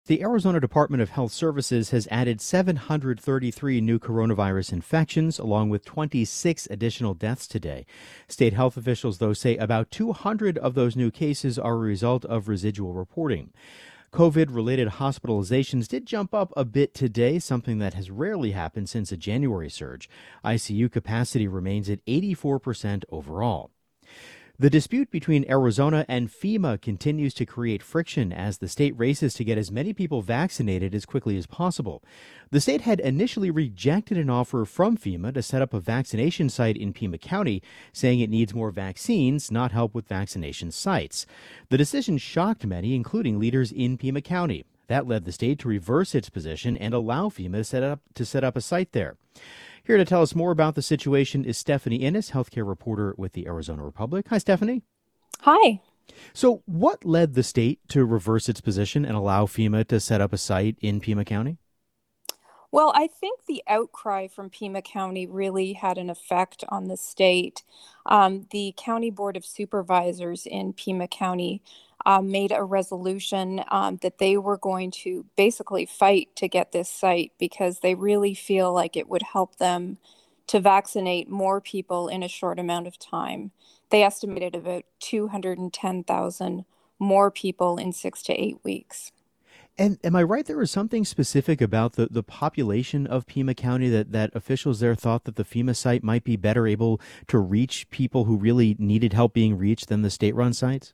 The Arizona Department of Health Services has added 733 new coronavirus infections, along with 26 additional deaths today. State health officials, though, say about 200 of those new cases are a result of residual reporting. COVID related hospitalizations did jump up a bit today, something that has rarely happened since a January surge. ICU capacity remains at 84% overall. The dispute between Arizona and FEMA continues to create friction as the state races to get as many people vaccinated as quickly as possible. The state had initially rejected an offer from FEMA to set up a vaccination site in Pima County, saying it needs more vaccines, not help with vaccination sites. The decision shocked many, including leaders in Pima County. That led the state to reverse its position and allow FEMA to set up a site there. Here to tell us more about the situation is Stephanie Innes, healthcare reporter with the Arizona Republic. Hi, Stephanie. Hi. So what led the state to reverse its position and allow FEMA to set up a site in Pima County? Well, I think the outcry from Pima County really had an effect on the state. The County Board of Supervisors in Pima County made a resolution that they were going to basically fight to get this site because they really feel like it would help them to vaccinate more people in a short amount of time. They estimated about 210,000 more people in 6 to 8 weeks. And am I right, there was something specific about the population of Pima County that officials there thought that the FEMA site might be better able to reach people who really needed help being reached than the state-run sites?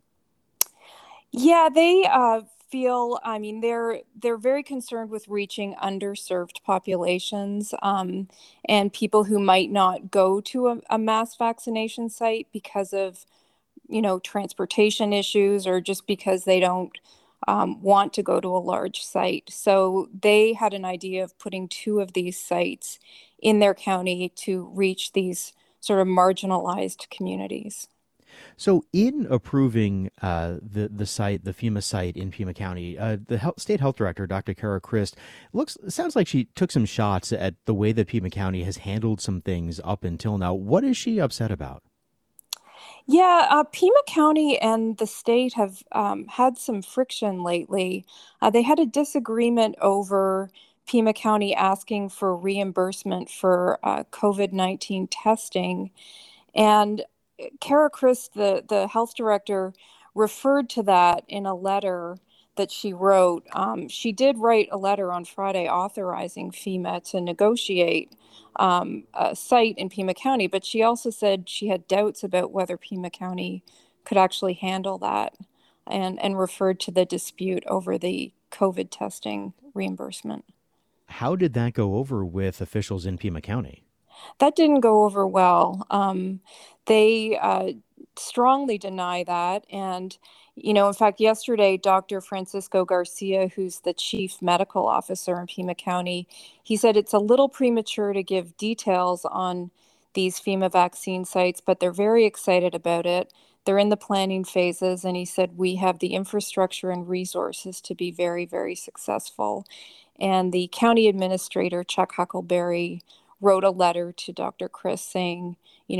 Yeah, they feel. I mean, they're very concerned with reaching underserved populations and people who might not go to a mass vaccination site because of transportation issues or just because they don't want to go to a large site. So they had an idea of putting two of these sites in their county to reach these sort of marginalized communities. So, in approving the site, the FEMA site in Pima County, the state health director, Dr. Kara Christ, sounds like she took some shots at the way that Pima County has handled some things up until now. What is she upset about? Yeah, Pima County and the state have had some friction lately. They had a disagreement over Pima County asking for reimbursement for COVID-19 testing. And Kara Christ, the health director, referred to that in a letter that she wrote. She did write a letter on Friday authorizing FEMA to negotiate a site in Pima County, but she also said she had doubts about whether Pima County could actually handle that and referred to the dispute over the COVID testing reimbursement. How did that go over with officials in Pima County? That didn't go over well. They strongly deny that. And, in fact, yesterday, Dr. Francisco Garcia, who's the chief medical officer in Pima County, he said it's a little premature to give details on these FEMA vaccine sites, but they're very excited about it. They're in the planning phases. And he said, we have the infrastructure and resources to be very, very successful. And the county administrator, Chuck Huckleberry, wrote a letter to Dr. Chris saying,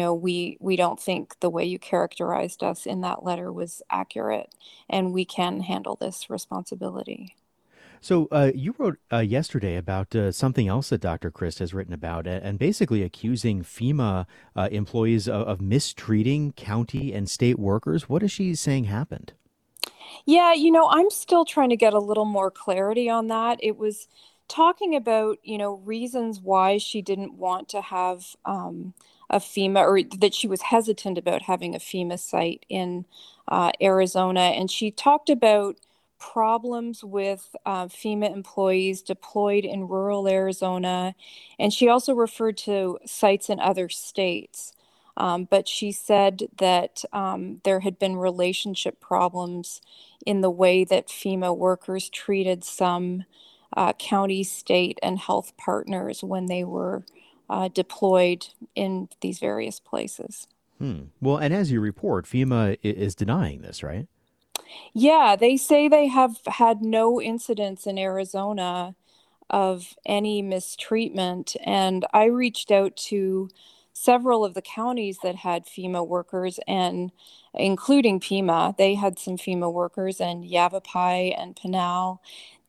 we don't think the way you characterized us in that letter was accurate, and we can handle this responsibility. So you wrote yesterday about something else that Dr. Christ has written about, and basically accusing FEMA employees of mistreating county and state workers. What is she saying happened? Yeah, I'm still trying to get a little more clarity on that. It was talking about, reasons why she didn't want to have a FEMA, or that she was hesitant about having a FEMA site in Arizona. And she talked about problems with FEMA employees deployed in rural Arizona. And she also referred to sites in other states. But she said that there had been relationship problems in the way that FEMA workers treated some county, state, and health partners when they were deployed in these various places. Well, and as you report, FEMA is denying this, right? Yeah, they say they have had no incidents in Arizona of any mistreatment. And I reached out to several of the counties that had FEMA workers, and including Pima, they had some FEMA workers, and Yavapai and Pinal.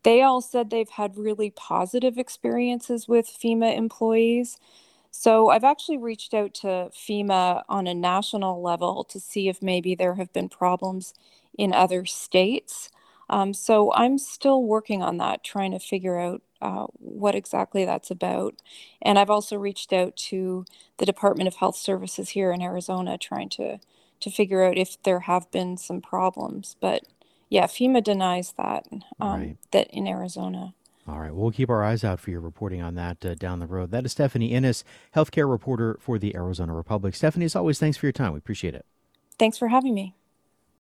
They all said they've had really positive experiences with FEMA employees. So I've actually reached out to FEMA on a national level to see if maybe there have been problems in other states. So I'm still working on that, trying to figure out what exactly that's about. And I've also reached out to the Department of Health Services here in Arizona, trying to figure out if there have been some problems. But yeah, FEMA denies that Right. that in Arizona. All right. We'll keep our eyes out for your reporting on that down the road. That is Stephanie Innes, healthcare reporter for the Arizona Republic. Stephanie, as always, thanks for your time. We appreciate it. Thanks for having me.